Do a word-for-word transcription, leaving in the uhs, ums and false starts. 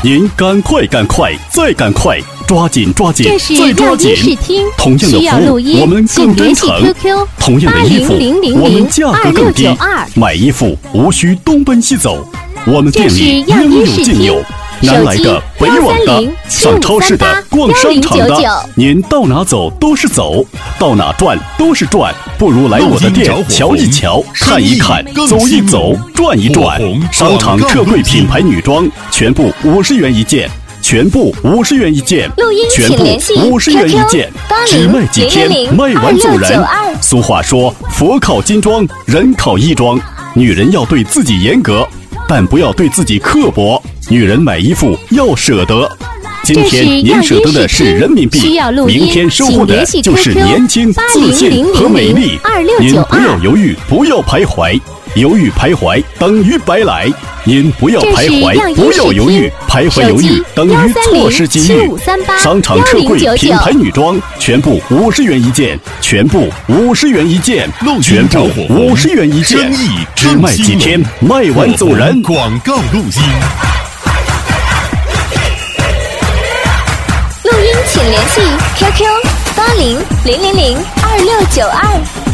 您赶快赶快再赶快，抓紧抓紧再抓紧！同样的服务我们更真诚，同样的衣服我们价格更低。买衣服无需东奔西走，我们店里应有尽有。南来的、北往的，上超市的、逛商场的，您到哪走都是走，到哪转都是转，不如来我的店瞧一瞧、看一看、走一走、转一转。商场特贵品牌女装，全部五十元一件，全部五十元一件，全部五十元一件，只卖几天，卖完走人。俗话说，佛靠金装，人靠衣装，女人要对自己严格，但不要对自己刻薄。女人买衣服要舍得，今天您舍得的是人民币，明天收获的就是年轻、自信和美丽。您不要犹豫，不要徘徊，犹豫徘徊等于白来。您不要徘徊，不要犹豫，徘徊犹豫等于错失机遇。商场特贵品牌女装，全部五十元一件，全部五十元一件，全部五十元一件，只卖几天，卖完走人。 广告录音。 请联系 Q Q 八零零零零二六九二。